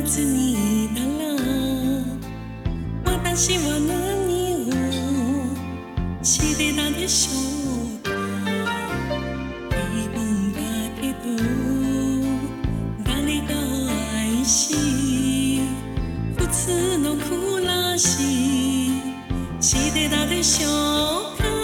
つにいたら私は何をしてたでしょうか。平凡だけど誰か愛し普通の暮らししてたでしょうか。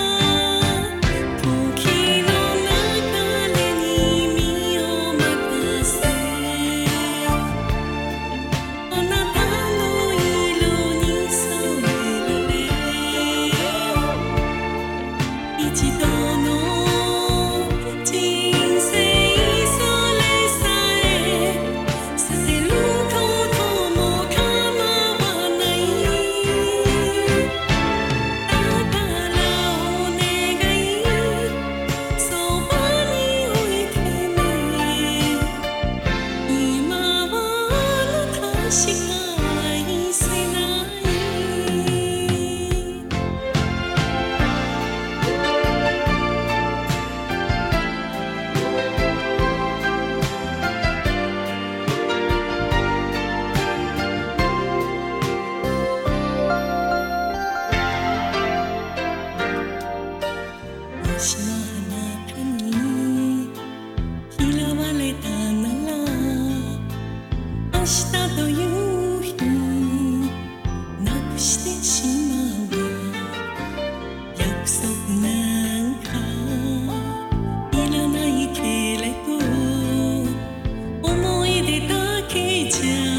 もしもあなたに嫌われたなら明日という日なくしてしまうわ。約束なんかいらないけれど思い出だけじゃ